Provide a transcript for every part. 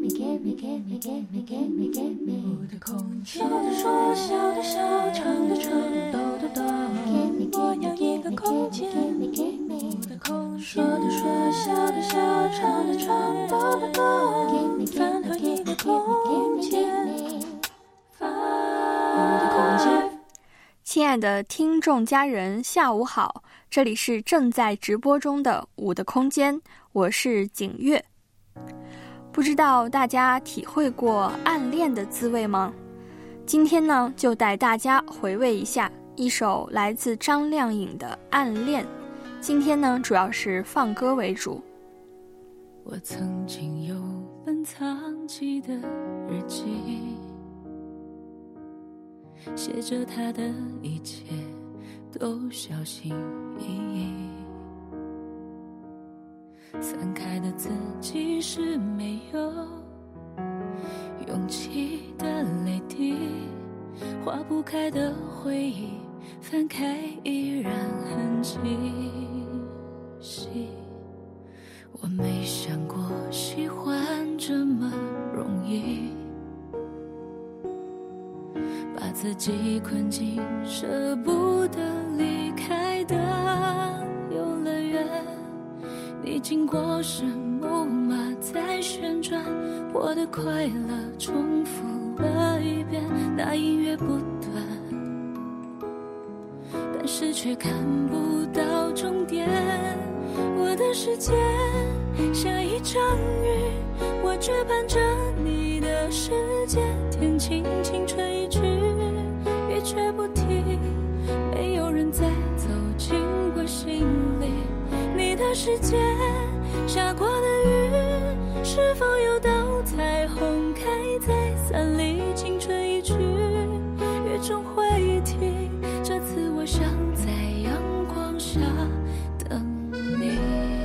我的空间，说笑的笑，唱的唱，抖的抖，我要一个空间。我的空间，说的说，笑的笑，唱的唱，抖的抖，烦恼一个空间。我的空间。 亲爱的听众家人，下午好，这里是正在直播中的我的空间，我是景月。不知道大家体会过暗恋的滋味吗？今天呢，就带大家回味一下一首来自张靓颖的《暗恋》。今天呢，主要是放歌为主。 我曾经有本藏起的日记，写着他的一切都小心翼翼，散开的字迹是没有勇气的泪滴，化不开的回忆，翻开依然很清晰。我没想过喜欢这么容易，把自己困进舍不得离开的游乐园，你经过时木马在旋转，我的快乐重复了一遍，那音乐不断，但是却看不到终点。我的世界下一场雨，我却盼着你的世界，天晴青春一去，雨却不停，没有人再走进我心里。你的世界下过的雨，是否有道彩虹开在伞里，青春一去，雨终会停，这次我想在阳光下等你。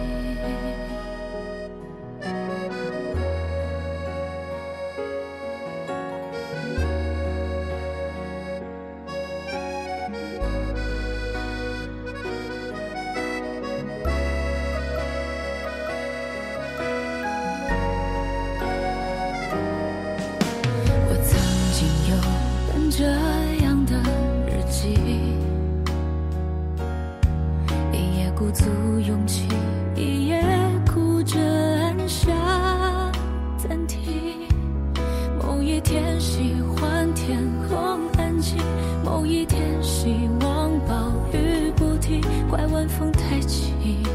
这样的日记，一夜鼓足勇气，一夜哭着按下暂停。某一天喜欢天空安静，某一天希望暴雨不停，怪晚风太轻，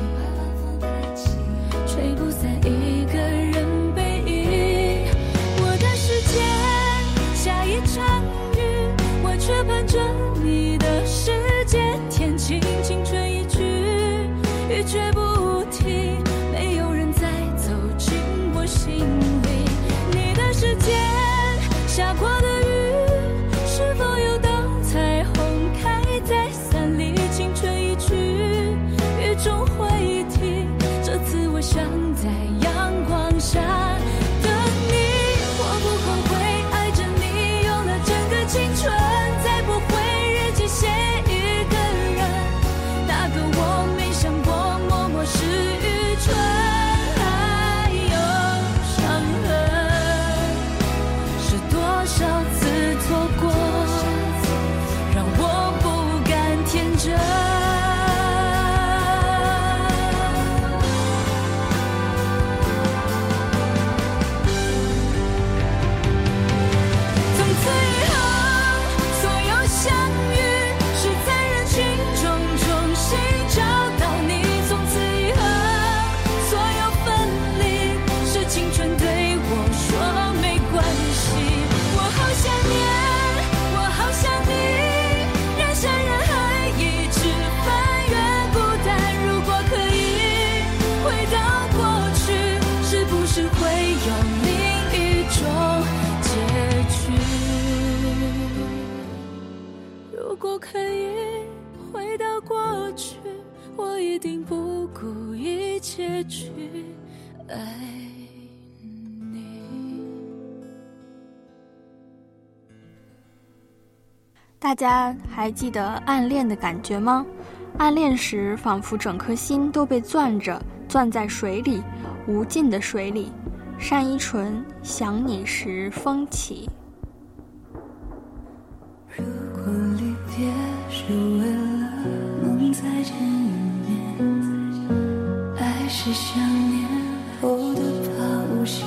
吹不散一个人背影。我的世界下一场我却盼着你的世界，天晴青春一去，雨却不停，没有人再走进我心里。你的世界下过的雨，是否有道彩虹开在伞里，青春一去，雨终会停，这次我想在阳光下等你。我不后悔爱着你，用了整个青春，写一个人，那个我没想过默默是愚蠢，还有伤痕，是多少次错过，让我不敢天真。从此以后，所有相遇找到你，从此以后所有分离，是青春对我说没关系。我好想念，我好想你，人山人海一直翻越孤单。如果可以回到过去，是不是会有另一种结局？如果可以回到过去，我一定不顾一切去爱你。 大家还记得暗恋的感觉吗？暗恋时仿佛整颗心都被攥着，攥在水里，无尽的水里， 单依纯想你时风起。 如果离别是为了能再见一面，爱是想念后的怕无限，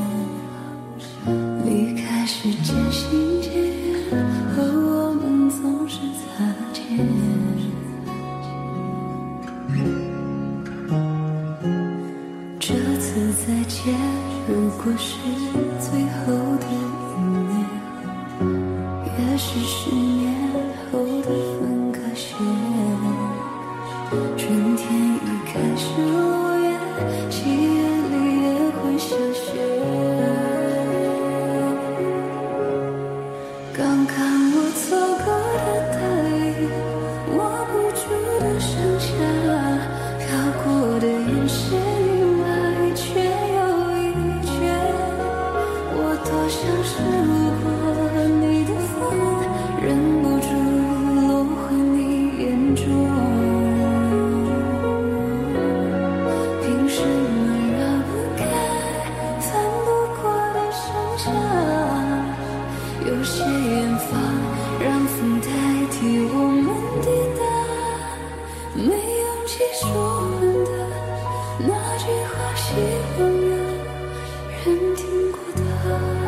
离开是渐行渐远，和我们总是擦肩。这次再见如果是最后的一面，也是10年后的分隔线。春天已开始落叶，7月里也会下雪。刚看我错过的大雨，握不住的盛夏，飘过的眼神一来却又一却。我多想是路过你的风，忍不住落回你眼中。凭什么绕不开翻不过的盛夏？有些远方让风代替我们抵达，没勇气说完的那句话，希望有人听过它。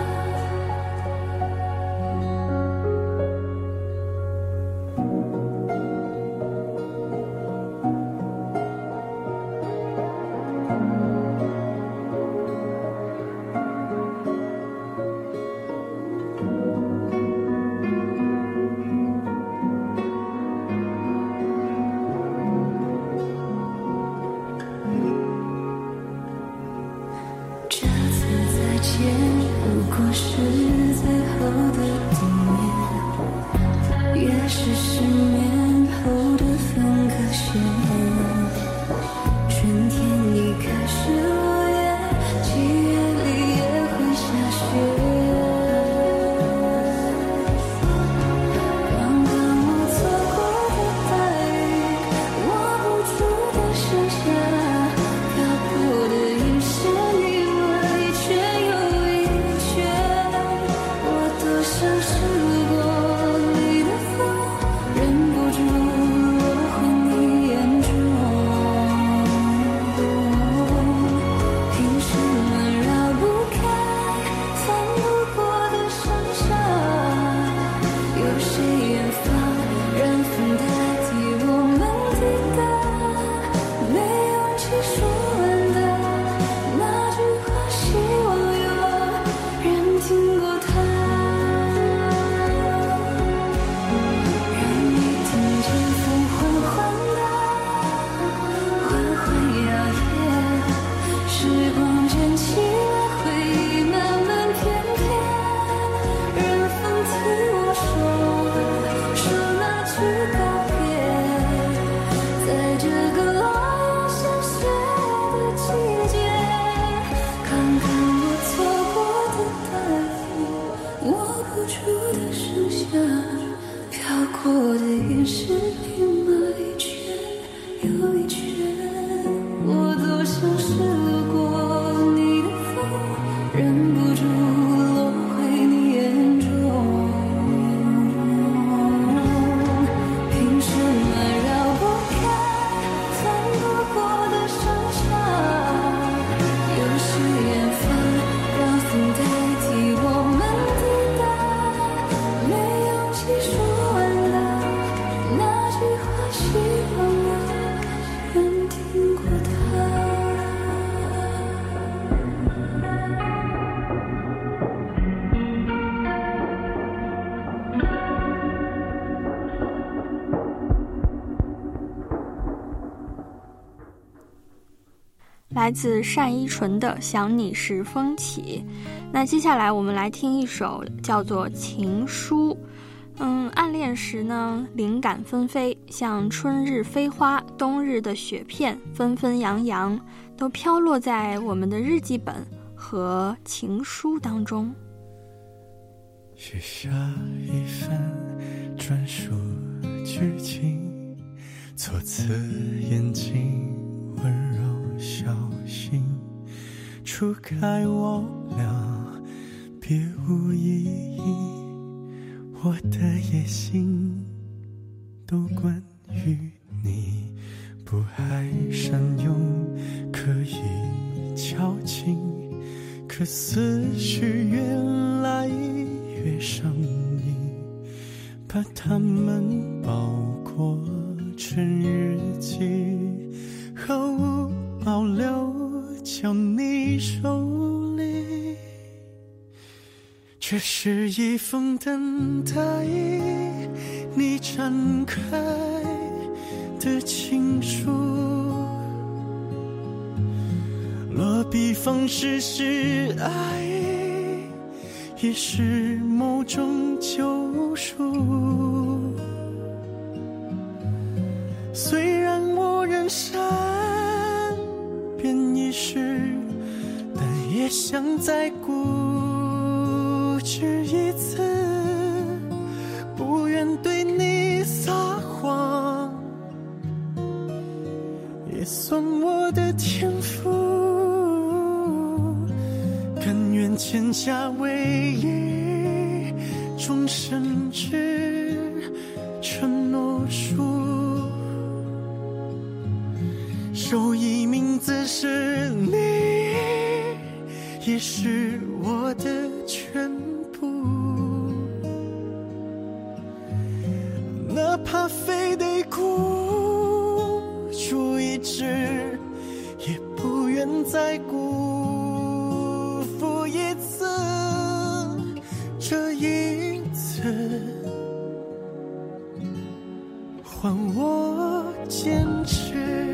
这次再见如果是最后的一面，也是10年后的分隔线。春天已开始落叶，7月里也会下雪。刚刚我错过的大雨，握不住的盛夏，飘过的眼神一来却又一却。我多想是路过你的风，忍不住落回你眼中。凭什么绕不开翻不过的盛夏？有谁远方让风代替我们抵达？没勇气说完的那句话，希望有人听过它。让你听见风缓缓的缓缓摇曳，时光卷起了回忆，慢慢翩翩。让风替我说那句告别，在这个落叶下雪的季节。看看我错过的大雨，握不住的盛夏，飘过的眼神里满一圈又一圈。我多想是路过你的风，忍不住落回你眼中。凭什么绕不开翻不过的盛夏？有些远方让风代替我们抵达，没勇气说完的那句话，希望有人听过它。 来自单依纯的《想你时风起》。那接下来我们来听一首叫做《情书》。暗恋时呢，灵感纷飞，像春日飞花，冬日的雪片，纷纷扬扬，都飘落在我们的日记本和情书当中。 写下一份专属剧情，措辞严谨，温柔小心，处除开我俩别无意义，我的野心都关于你，不还善用可以矫情，可思绪越来越上瘾，把它们包裹成日记，毫无保留交你手里。这是一封等待你展开的情书，落笔方式是爱，也是某种救赎。虽然我仍善变一时，但也想再固执一次，不愿对你撒谎，也算我的天赋，甘愿签下唯一终身制承诺书，手艺名字是你，也是我的全部，哪怕非得孤注一掷，也不愿再辜负一次，这一次换我坚持。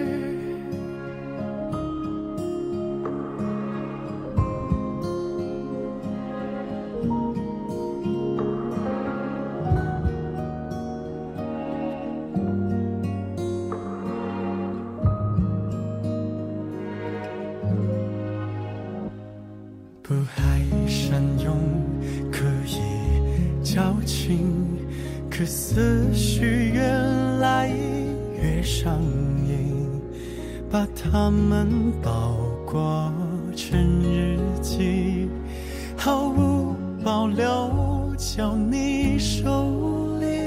不还善用可以矫情，可思绪越来越上瘾，把它们包裹成日记，毫无保留交你手里。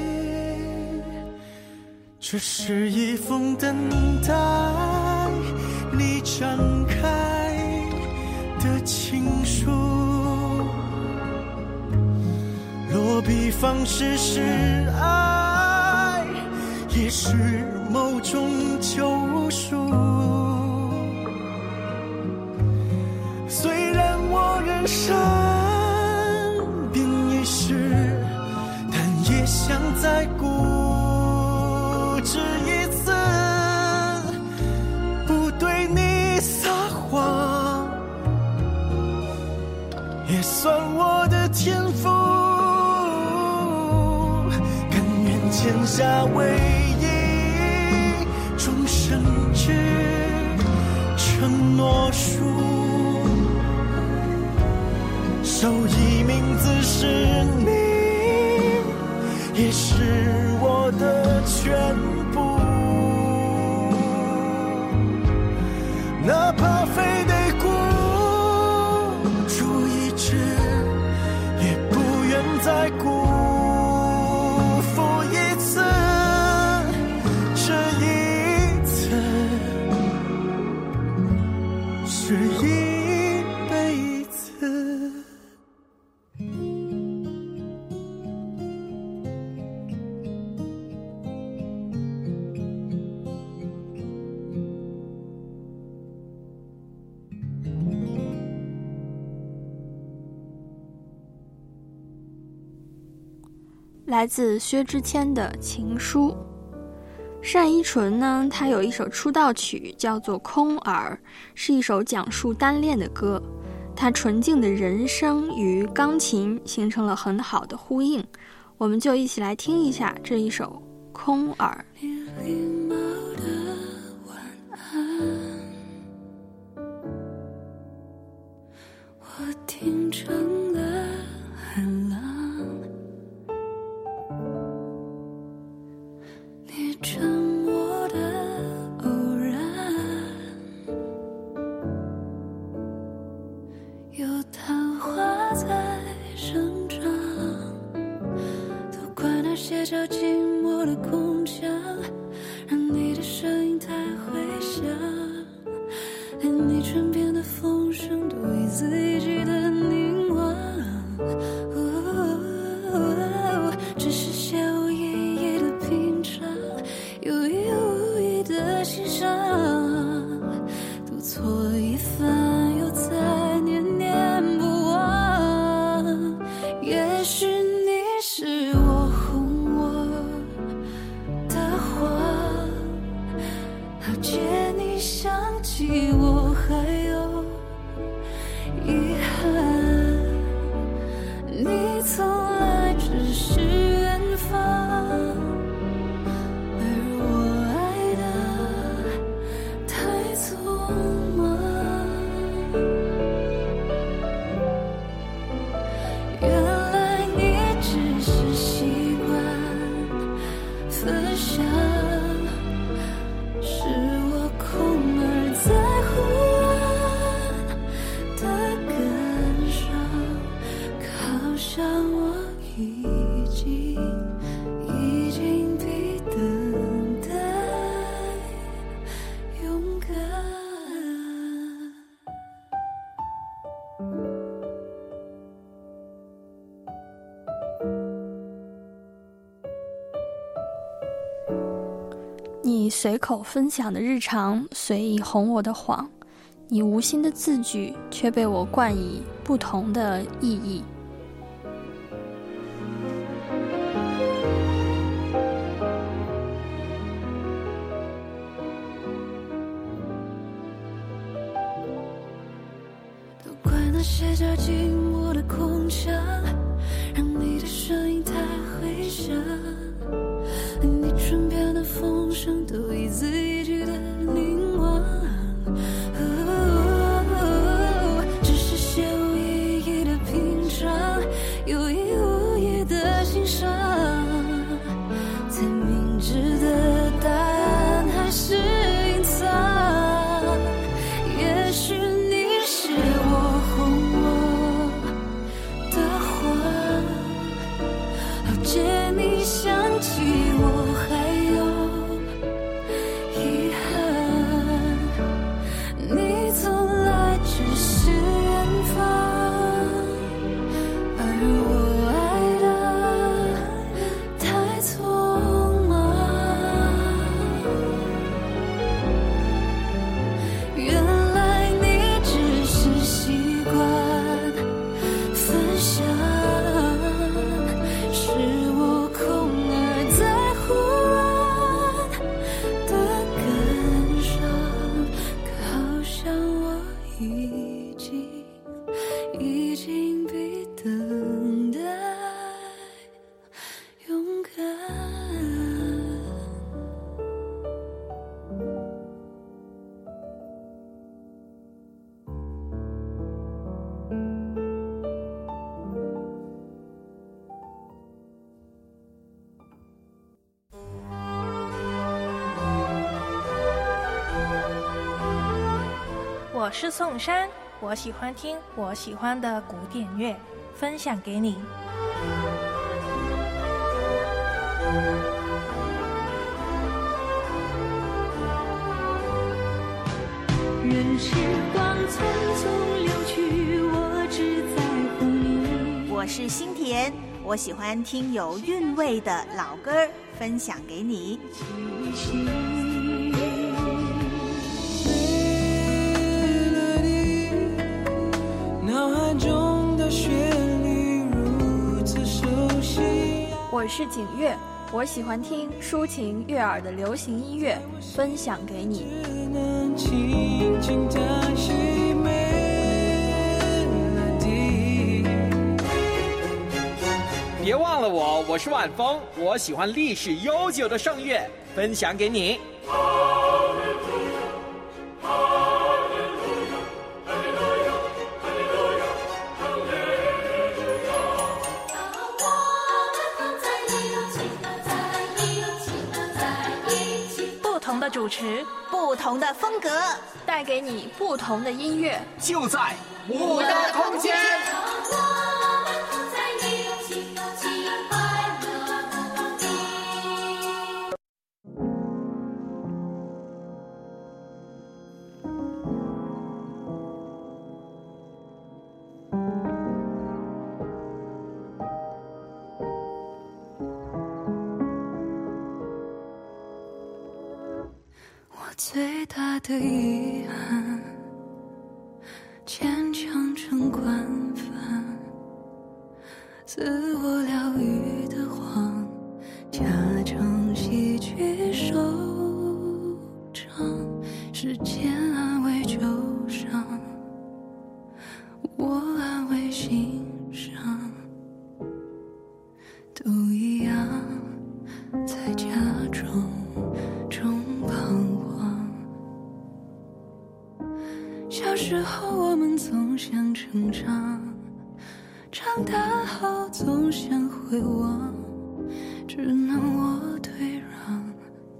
这是一封等待你展开的情书，落笔方式是爱，也是某种救赎。虽然我仍善变一时，但也想再固执一次，不对你撒谎，也算我的天赋，甘愿签下唯一终身制承诺书，手艺名字是你，也是我的全部，哪怕非得孤注一掷，也不愿再辜负一次，这一次是一辈子。 来自薛之谦的情书。单依纯呢，她有一首出道曲叫做《空耳》，是一首讲述单恋的歌。她纯净的人声与钢琴形成了很好的呼应，我们就一起来听一下这一首《空耳》。 你礼貌的晚安，我听成了海浪，你沉默的偶然， 在生长，都怪那些叫寂寞的空墙，让你的声音太回响，连你唇边的风声都一字一句的凝望。只是小无意义的平常，有意无意的欣赏，读错一番又再念念不忘。也许你是我哄我的谎，了解你想起我还有遗憾，你从来只是远方，而我爱的太匆忙。原来你只是习惯分享，是我空而在忽然的感伤，好像我已经比等待勇敢。 你随口分享的日常，随意哄我的谎，你无心的字句，却被我冠以不同的意义。 都怪那些叫寂寞的空墙，让你的声音太回响，连你唇边的风声都一字一句的凝望。只是些无意义的平常，有意无意的欣赏，在明知的答案还是隐藏。也许你是我哄我的谎，了解你想起我还有遗憾，你从来只是远方，而我爱的太匆忙。原来你只是习惯分享，是我空而在忽然的感伤，好像我已经比等待勇敢。 我是宋珊，我喜欢听我喜欢的古典乐，分享给你。 任时光匆匆流去，我只在乎你。 我是新田，我喜欢听有韵味的老歌，分享给你。 脑海中的旋律如此熟悉。 我是景月，我喜欢听抒情悦耳的流行音乐，分享给你。 只能轻轻叹息melody。 别忘了我是晚风，我喜欢历史悠久的圣乐，分享给你。 不同的主持， 不同的风格， 带给你不同的音乐， 就在我的空间。 最大的遗憾，坚强成惯犯，自我疗愈的谎，假装喜剧收场，时间安慰旧伤，我安慰心伤，都一样，在假装中彷徨。小时候我们总想成长，长大后总想回望，只能我退让，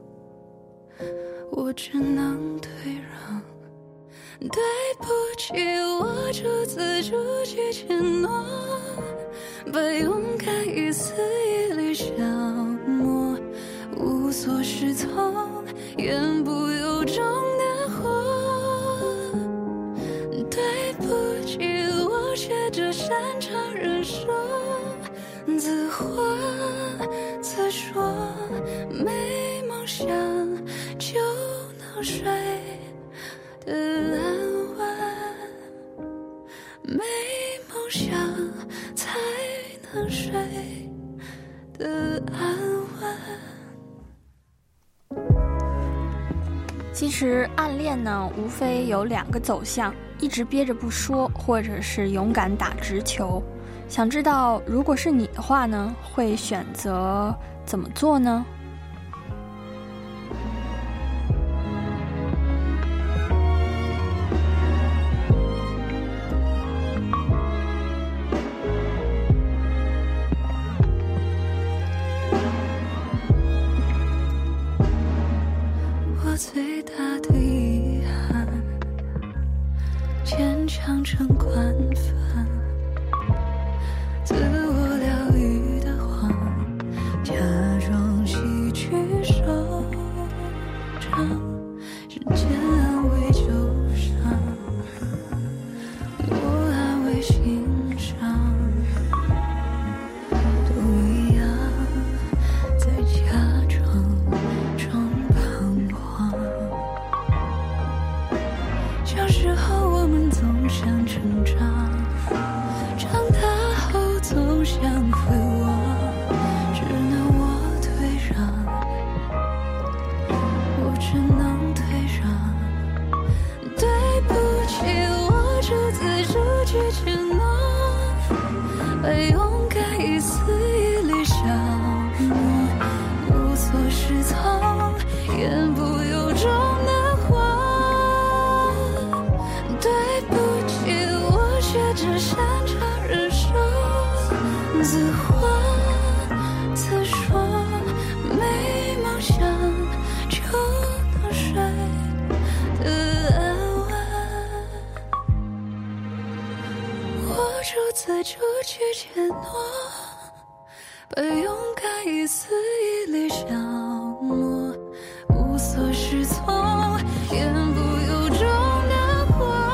我只能退让。对不起，我逐字逐句承诺，把勇敢一丝一缕消磨，无所适从，言不由衷的活。对不起，我学着擅长忍受，自话自说，没梦想就能睡的安稳，没梦想才能睡的安稳。 其实暗恋呢，无非有2个走向，一直憋着不说，或者是勇敢打直球。想知道如果是你的话呢，会选择怎么做呢？ 最大的遗憾，坚强成惯犯，自我疗愈的谎，假装喜剧收场，时间安慰旧伤，我安慰心伤，都一样，在假装中彷徨。小时候我们总想成长，长大后总想回望，只能我退让，我只能退让。对不起，我逐字逐句承诺，把勇敢一丝一缕消磨，无所适从，言不由衷的话。对不起，我学着擅长忍受，自话自说，没梦想就能睡的安稳，我逐字逐句承诺，把勇敢一丝一缕消磨，无所适从，言不由衷的话。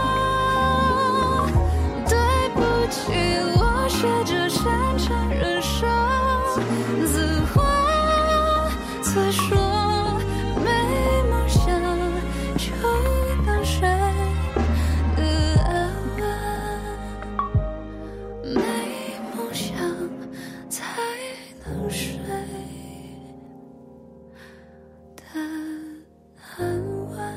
对不起，我学着擅长忍受，自话自说，没梦想就能睡的安稳，没梦想才能睡的安稳。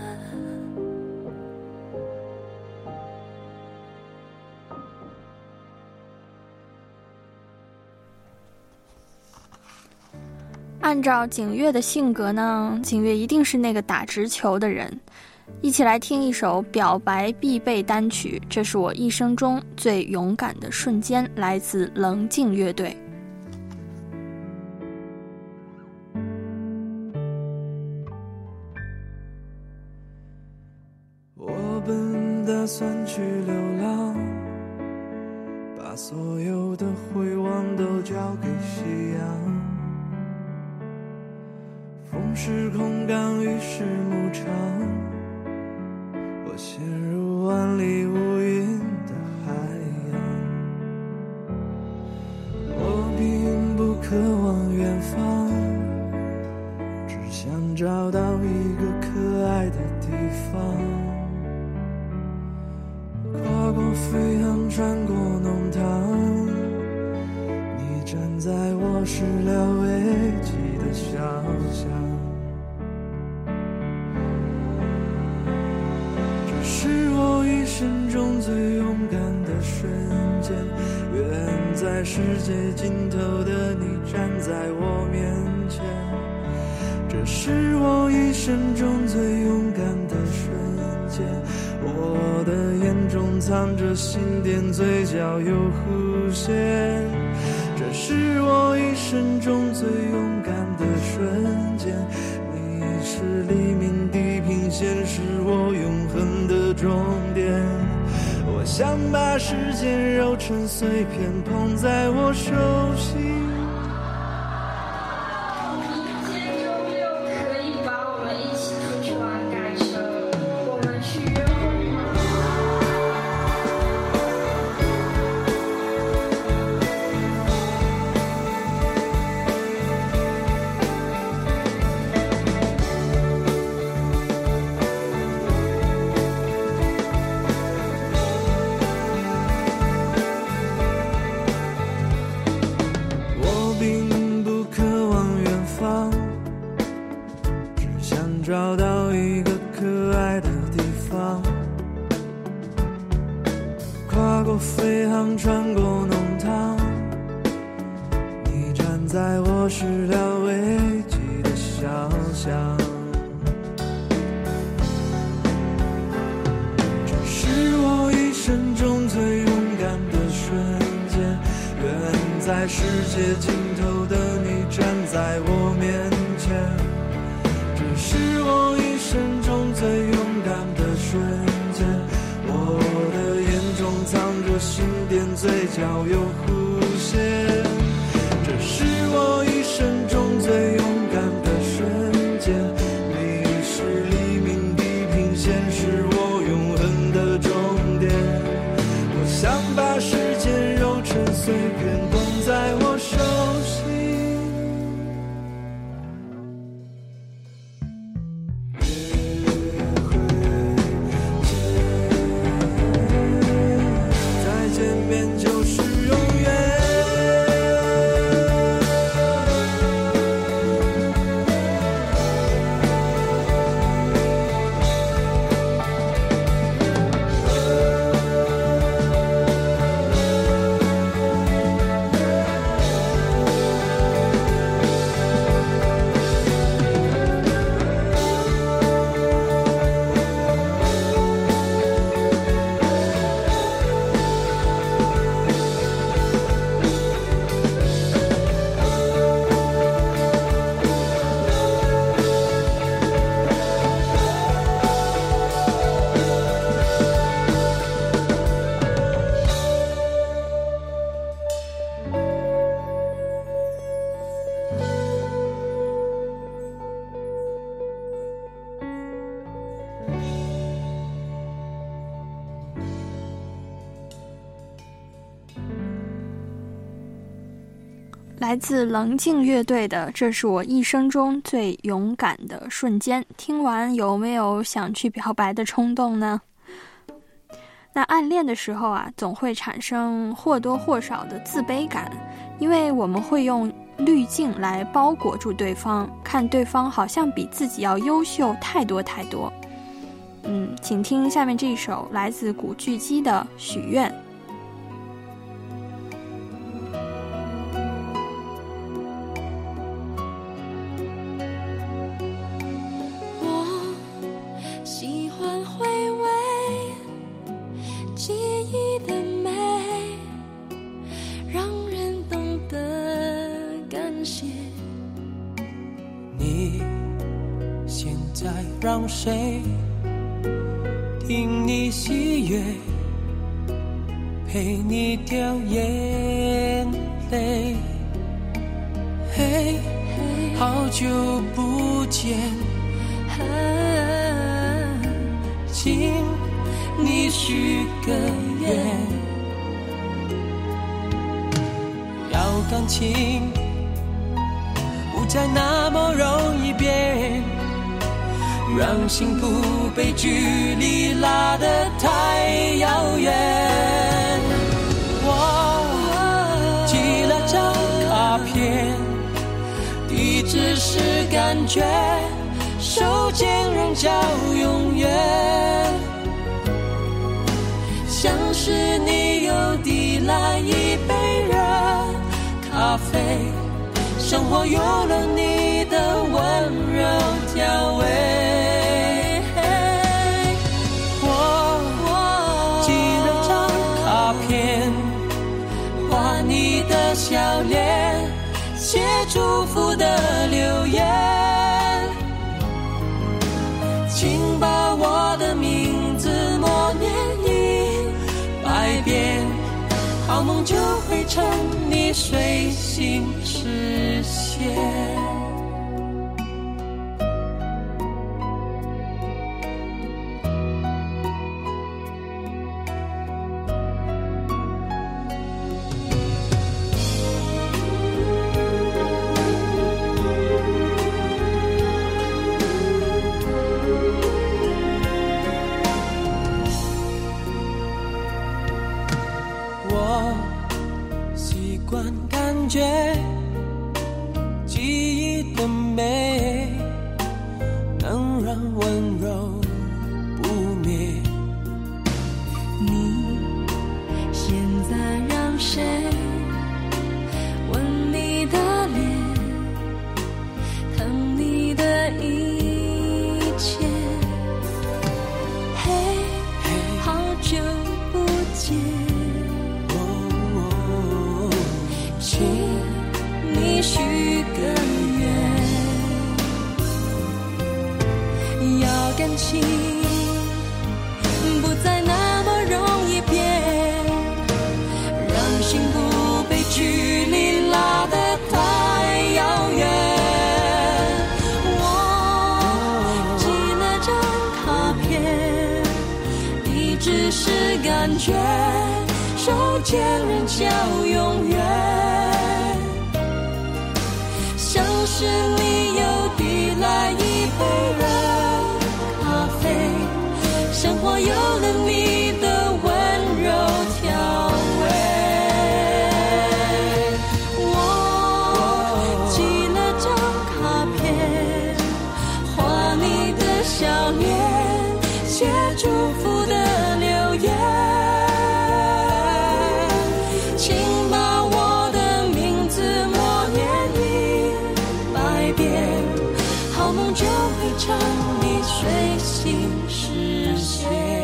按照景月的性格呢，景月一定是那个打直球的人。一起来听一首表白必备单曲，这是我一生中最勇敢的瞬间，来自棱镜乐队。 我本打算去流浪，把所有的回望都交给夕阳，风是空港，雨是牧场，我陷入万里无云的海洋。我并不渴望远方，只想找到一个可爱的过飞航，穿过弄堂，你站在我始料未及的小巷。这是我一生中最勇敢的瞬间，远在世界尽头的你站在我面前。这是我一生中最勇敢的瞬间，我的眼中藏着心电，嘴角有弧线。这是我一生中最勇敢的瞬间，你是黎明地平线，是我永恒的终点。我想把时间揉成碎片，捧在我手心。找到一个可爱的地方，跨过飞航，穿过弄堂，你站在我始料未及的小巷。这是我一生中最勇敢的瞬间，远在世界尽头的你站在我面前。是我一生中最勇敢的瞬间，我的眼中藏着心电，嘴角有弧线。这是我一生中最勇敢的瞬间，你是黎明地平线，是我永恒的终点。我想把时间揉成碎片，捧在我手心。 来自棱镜乐队的《这是我一生中最勇敢的瞬间》，听完有没有想去表白的冲动呢？那暗恋的时候啊，总会产生或多或少的自卑感，因为我们会用滤镜来包裹住对方，看对方好像比自己要优秀太多太多。请听下面这首来自古巨基的《许愿》。 让谁听你喜悦，陪你掉眼泪。嘿，好久不见，请你许个愿，要感情不再那么容易变。 让幸福被距离拉得太遥远。我寄了张卡片，地址是感觉，手间仍叫永远，像是你又递来一杯热咖啡，生活有了你的温柔调味。我寄了张卡片，画你的笑脸，写祝福的留言，请把我的名字默念100遍，好梦就会趁你睡醒实现。记忆的美能让温柔不灭。 你现在让谁吻你的脸，疼你的一切？嘿，好久不见，请你许个愿，要感情不再那么容易变，让幸福被距离拉得太遥远。我寄了张卡片，地址是感觉，手间人叫永远，像是你又递来一杯热咖啡，生活有了你的温柔调味。我寄了张卡片，画你的笑脸，写祝福的留言，请把我的名字默念100遍，好梦就会趁你睡醒实现。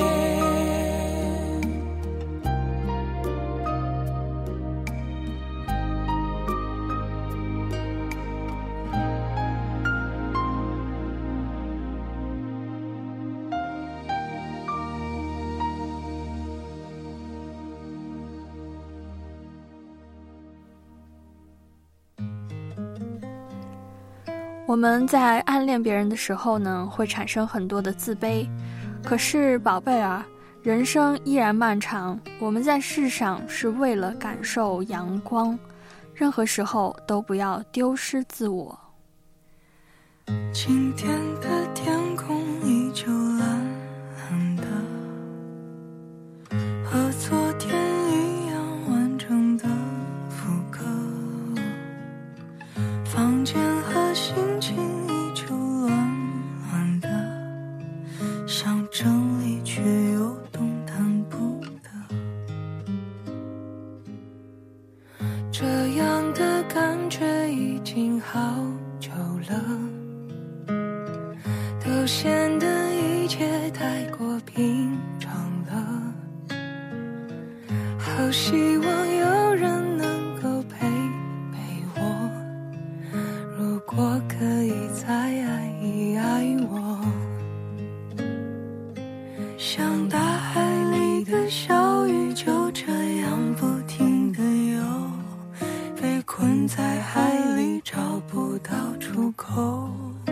我们在暗恋别人的时候呢，会产生很多的自卑。可是宝贝儿，人生依然漫长，我们在世上是为了感受阳光，任何时候都不要丢失自我。 今天的天空依旧蓝蓝的，和昨天一样完整的复刻，房间和心情依旧乱乱的，想整理却又动弹不得，这样的感觉已经好久了，都显得一切太过平常了，好希望有人能够陪陪我，如果可以再爱一爱我，像大海里的小鱼就这样不停地游，被困在海里找不到出口，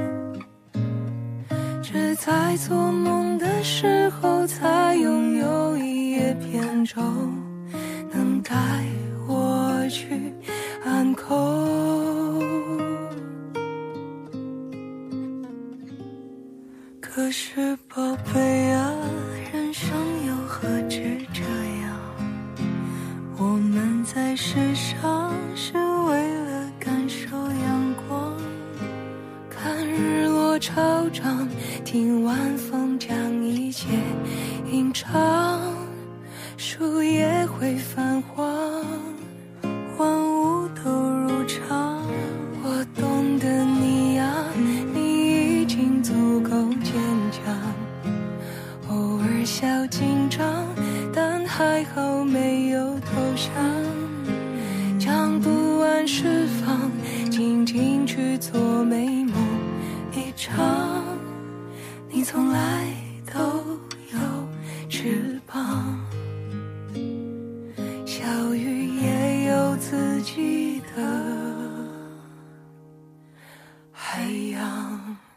只在做梦的时候才拥有一叶扁舟，能带我去安口。可是宝贝啊，人生又何止这样？我们在世上是为了感受阳光，看日落潮涨，听晚风将一切吟唱，树叶会泛黄，万物都如常。我懂得你啊，你已经足够坚强，偶尔小紧张，但还好没有投降，将不安释放，静静去做美梦一场。你从来都有翅膀，小雨也有自己的海洋。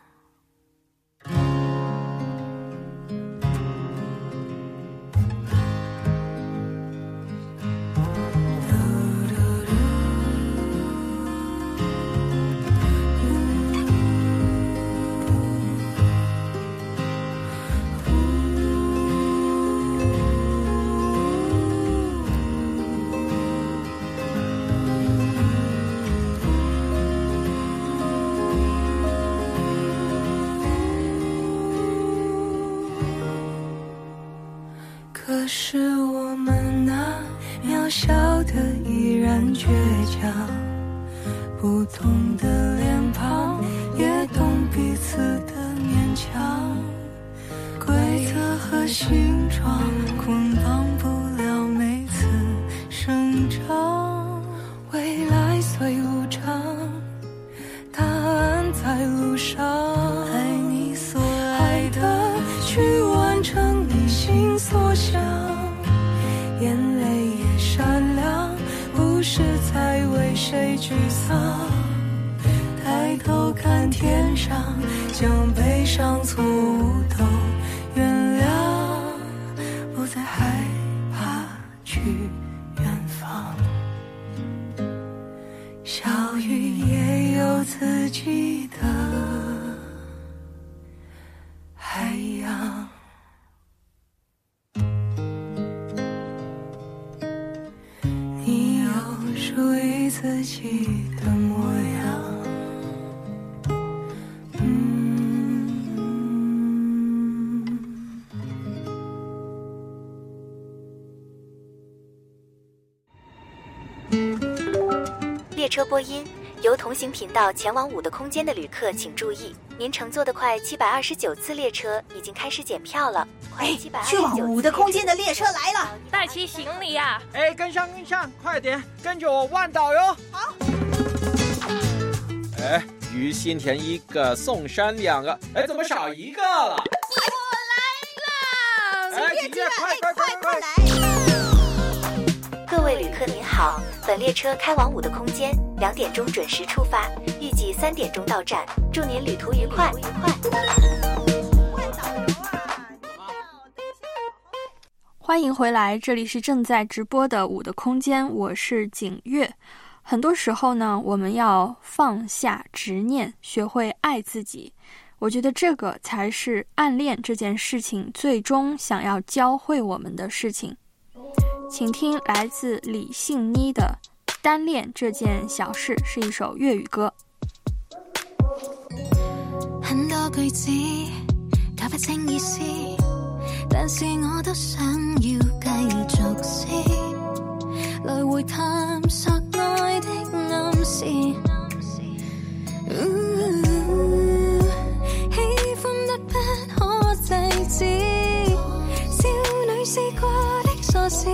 可是我们啊，渺小的依然倔强，不同的脸庞也懂彼此的勉强，规则和形状捆绑不了每次生长，未来虽无常，答案在路上，爱你所爱的，去完成你心所想，眼泪也闪亮，不是在为谁沮丧，抬头看天上，将悲伤错误都原谅，不再害怕去远方，小雨也有自己的海洋。你有属于自己的模样， 列车播音，由同行频道前往5的空间的旅客请注意，您乘坐的快729次列车已经开始检票了。 去往5的空间的列车来了， 带齐行李呀！ 跟上，快点，跟着我万岛哟！ 好。 于心田1个，宋山2个，怎么少1个了？ 我来了！ 景月，快来！ 各位旅客您好，本列车开往5的空间，2点钟准时出发，预计3点钟到站，祝您旅途愉快。 欢迎回来，这里是正在直播的5的空间，我是景月。很多时候呢，我们要放下执念，学会爱自己。我觉得这个才是暗恋这件事情最终想要教会我们的事情。请听来自李信妮的《单恋这件小事》，是一首粤语歌。 很多句子搞不清意思，但是我都想要繼續試，來回探索愛的暗示。喜歡得不可制止，少女試過的傻事，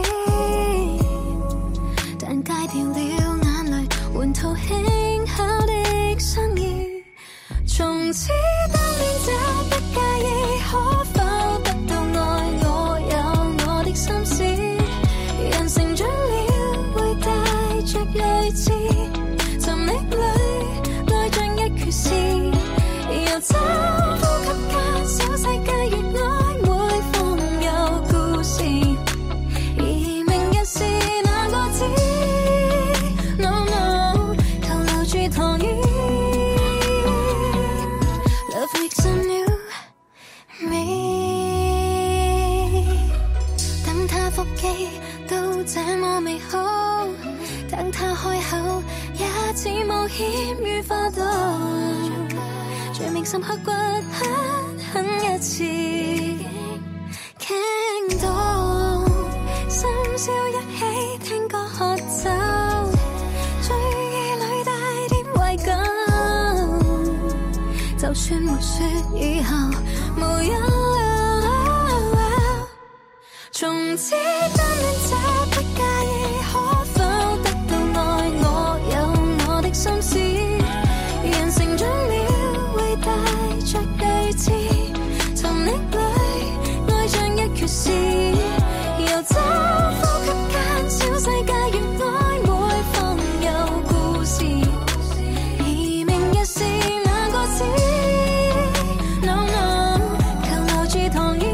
但戒掉了眼淚，換套輕巧的相遇。從此單戀者不介意，可否得到愛我有我的心思，人成長了會帶着睿智，尋覓裏愛像一缺失，遊走呼吸間小世界越愛會放有故事，而明日是哪個知 No no 逗留住糖衣。Love makes a new 他開口，也似冒險於花朵，最銘心刻骨狠一次傾倒，深宵一起聽歌喝酒，醉意裏帶點懷舊，就算沒說以後無憂，從此單戀者不介意可否得到愛，我有我的心思，人成長了會帶着對峙，沉溺裏愛像一缺失，遊走呼吸間小世界越愛每方有故事，而明日是哪個字 No no 求留住糖衣。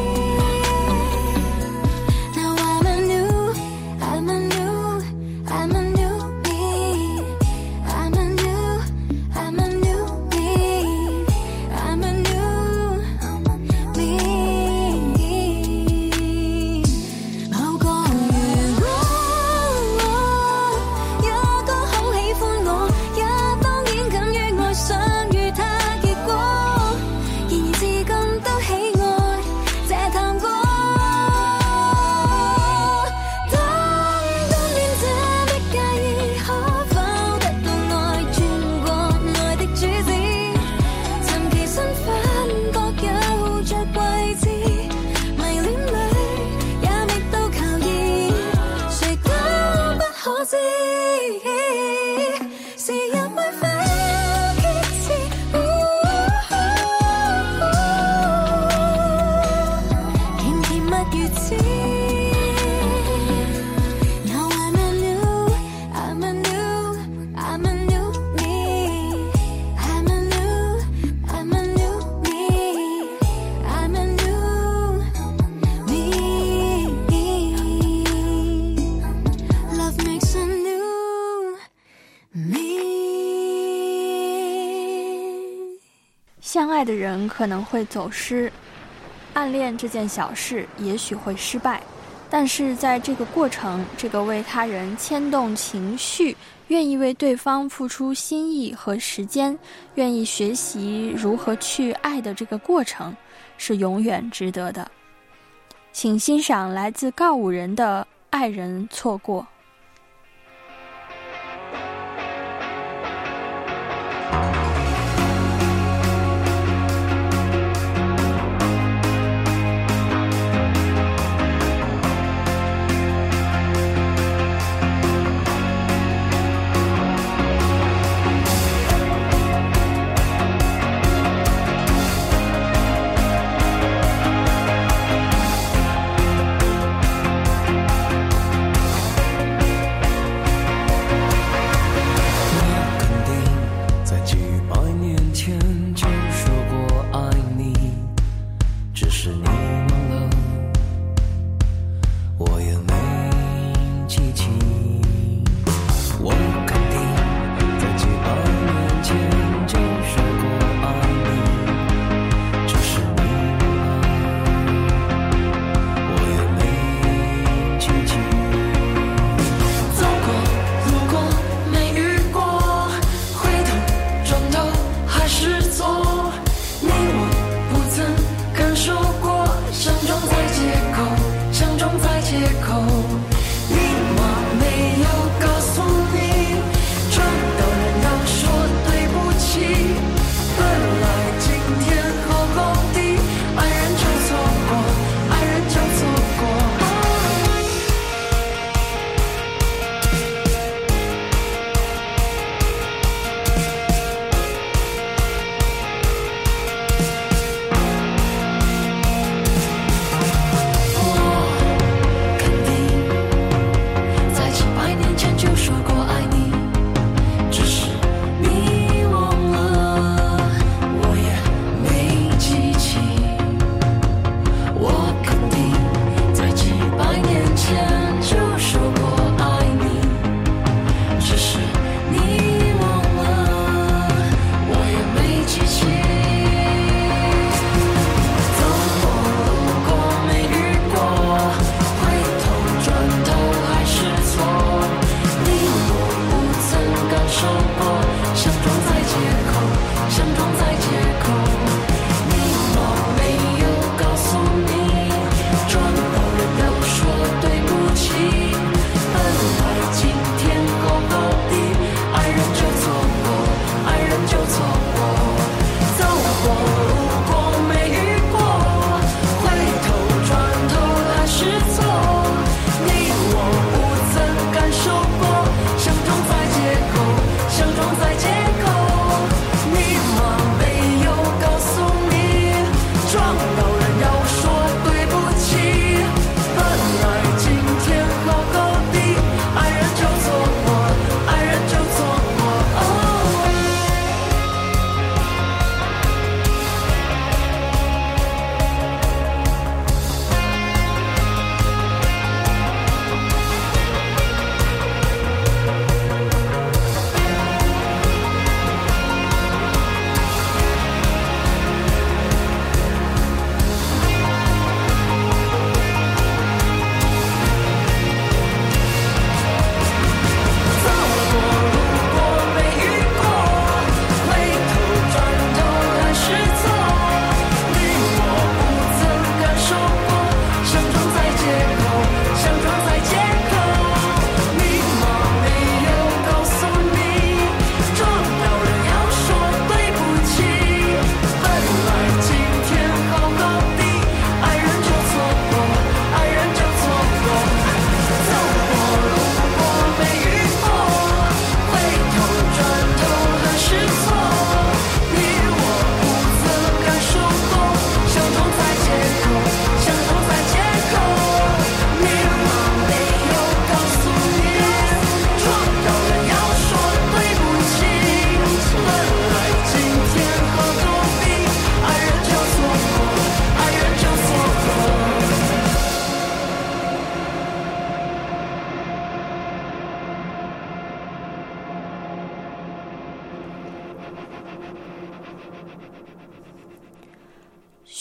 相爱的人可能会走失，暗恋这件小事也许会失败，但是在这个过程，这个为他人牵动情绪，愿意为对方付出心意和时间，愿意学习如何去爱的这个过程，是永远值得的。请欣赏来自告五人的《爱人错过》。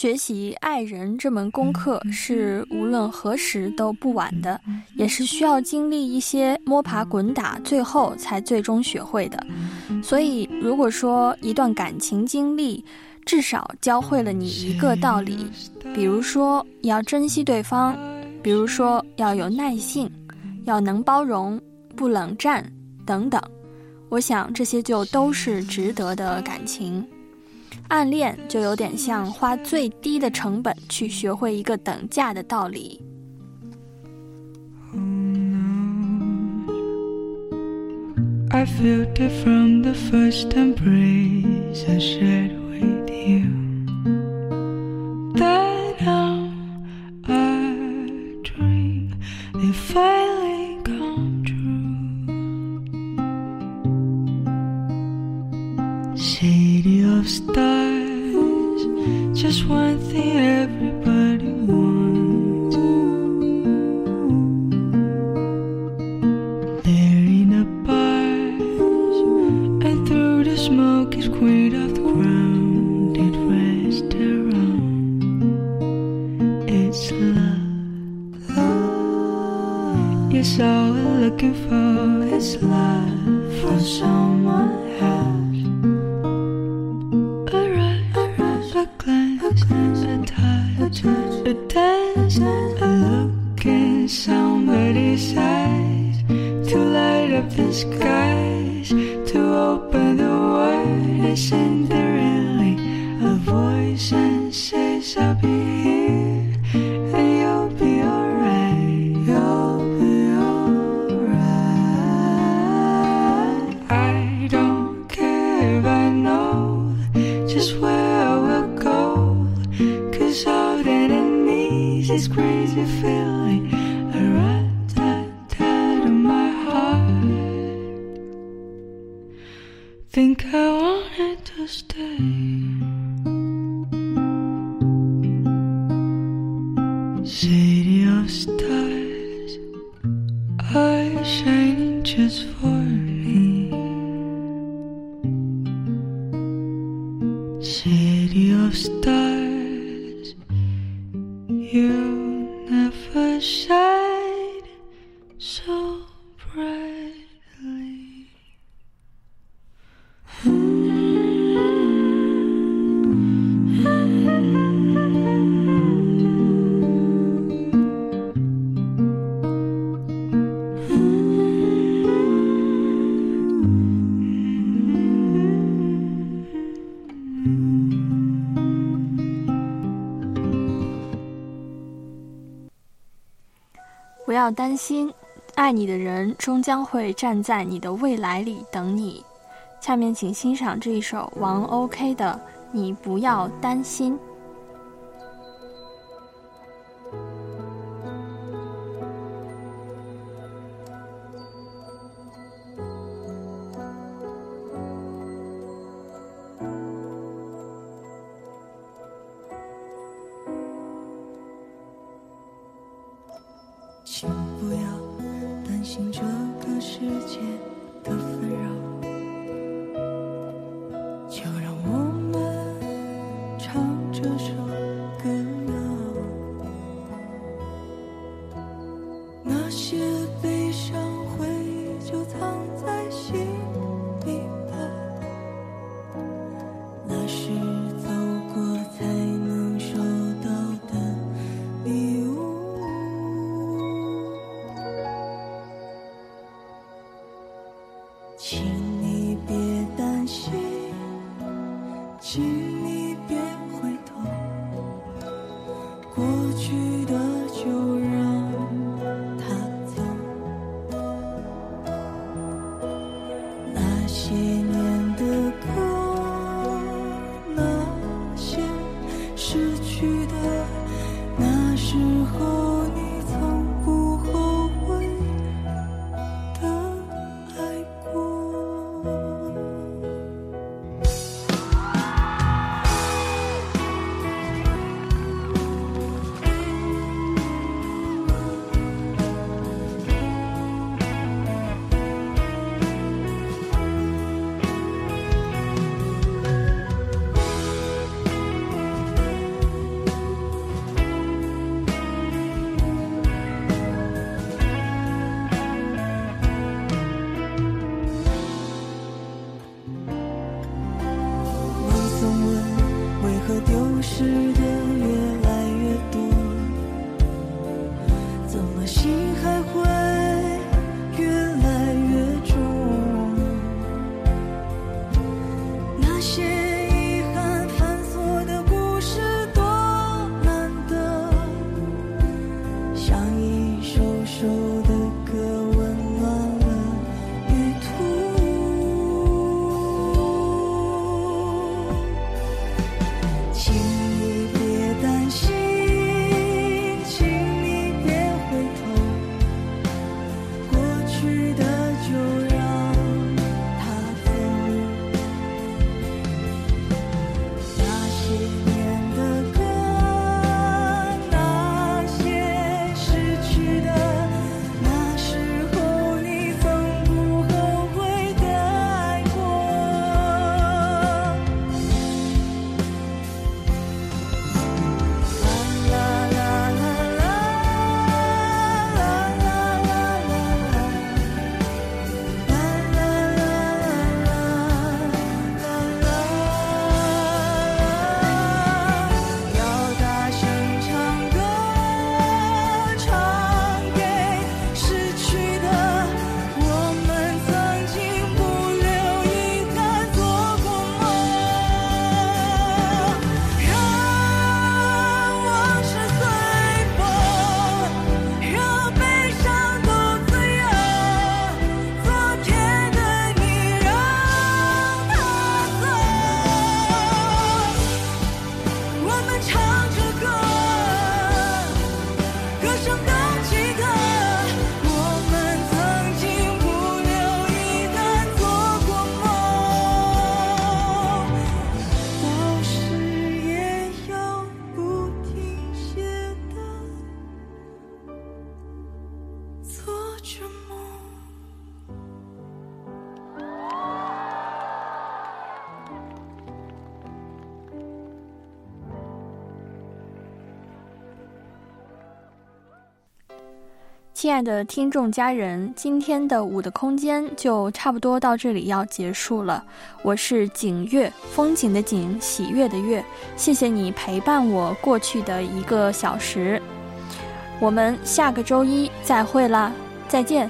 学习爱人这门功课是无论何时都不晚的，也是需要经历一些摸爬滚打，最后才最终学会的。所以如果说一段感情经历至少教会了你一个道理，比如说要珍惜对方，比如说要有耐性，要能包容，不冷战等等，我想这些就都是值得的感情。暗恋就有点像花最低的成本去学会一个等价的道理。 I felt it from the first embrace I shared with you. That now our dream they finally come true. City of stars, just one thing everybody wants. There in a bars, and through the smoke is queen of the ground. It restaurant, it's love, love. Yes, all we're looking for is love from someone else. A dance, a look in somebody's eyes, to light up the skies, to open the world and send there really a voice and says I'll be here and you'll be alright, you'll be alright. I don't care if I know just where I will go, 'cause all that I need is this crazy feeling, a rat-tat-tat in my heart. Think I wanted to stay. City of stars are shining just for me. City of stars, you never shine so brightly. 不要担心，爱你的人终将会站在你的未来里等你。下面请欣赏这一首王 OK 的《你不要担心》。 请不要担心这个世界的纷扰，就让我们唱这首歌谣。那些悲伤会就藏在心里吧，那是走过才能收到的礼物。请你别担心，请你别回头，过去的就让它走。那些年的歌，那些失去的，那时候你从不后悔的爱过。 亲爱的听众家人，今天的我的空间就差不多到这里要结束了。我是景月，风景的景，喜悦的悦，谢谢你陪伴我过去的1个小时。我们下个周一再会啦，再见。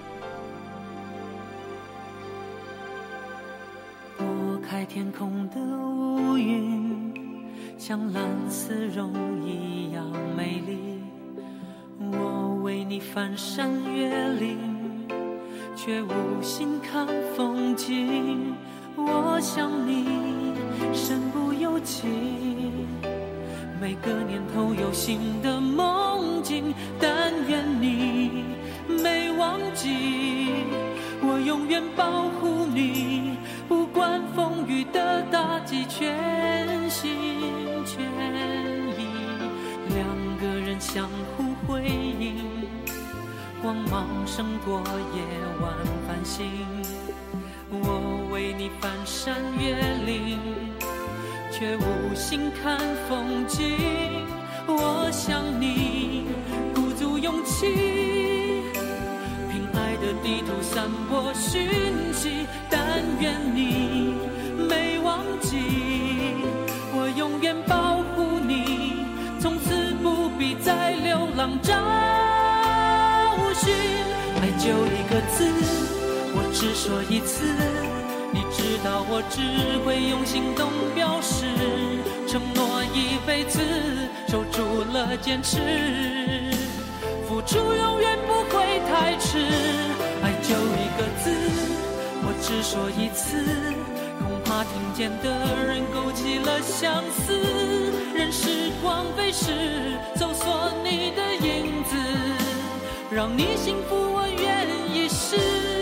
拨开天空的乌云，像蓝丝绒一样美丽。我为你翻山越岭，却无心看风景。我想你身不由己，每个年头有新的梦境，但愿你没忘记，我永远保护你，不管风雨的打击，全心全意。两个人相互辉映，光芒胜过夜晚繁星。我为你翻山越岭，却无心看风景。我想你鼓足勇气，凭爱的地图散播讯息，但愿你没忘记，我永远保护你，从此不必再流浪找寻。爱就一个字，我只说一次，你知道我只会用行动表示，承诺一辈子，守住了坚持，付出永远不会太迟。爱就一个字，我只说一次，恐怕听见的人勾起了相思，任时光飞逝，搜索你的影子，让你幸福我愿意试。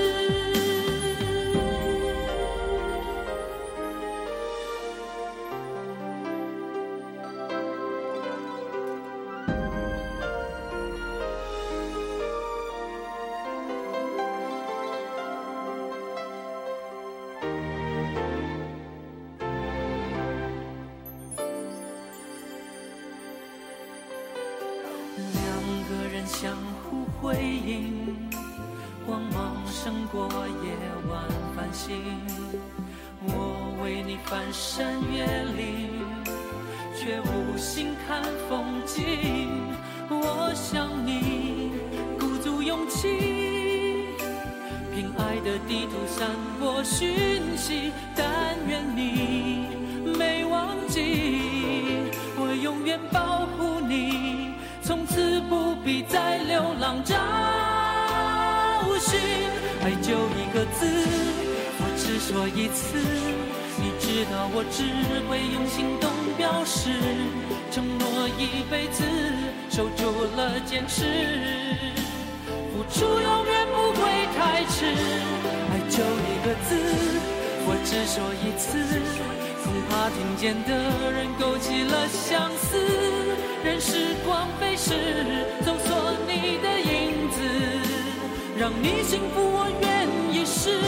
相互辉映，光芒胜过夜晚繁星。我为你翻山越岭，却无心看风景。我想你鼓足勇气，凭爱的地图散播讯息，但愿你没忘记，我永远保护你，从此不必再流浪找寻。爱就一个字，我只说一次，你知道我只会用行动表示，承诺一辈子，守住了坚持，付出永远不会太迟。爱就一个字，我只说一次，恐怕听见的人勾起了相思，任时光飞逝，搜索你的影子，让你幸福我愿意试。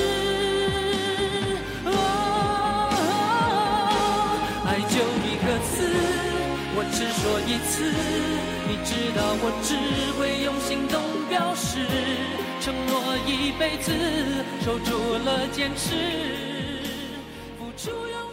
爱就一个字，我只说一次，你知道我只会用行动表示，承诺一辈子，守住了坚持，付出永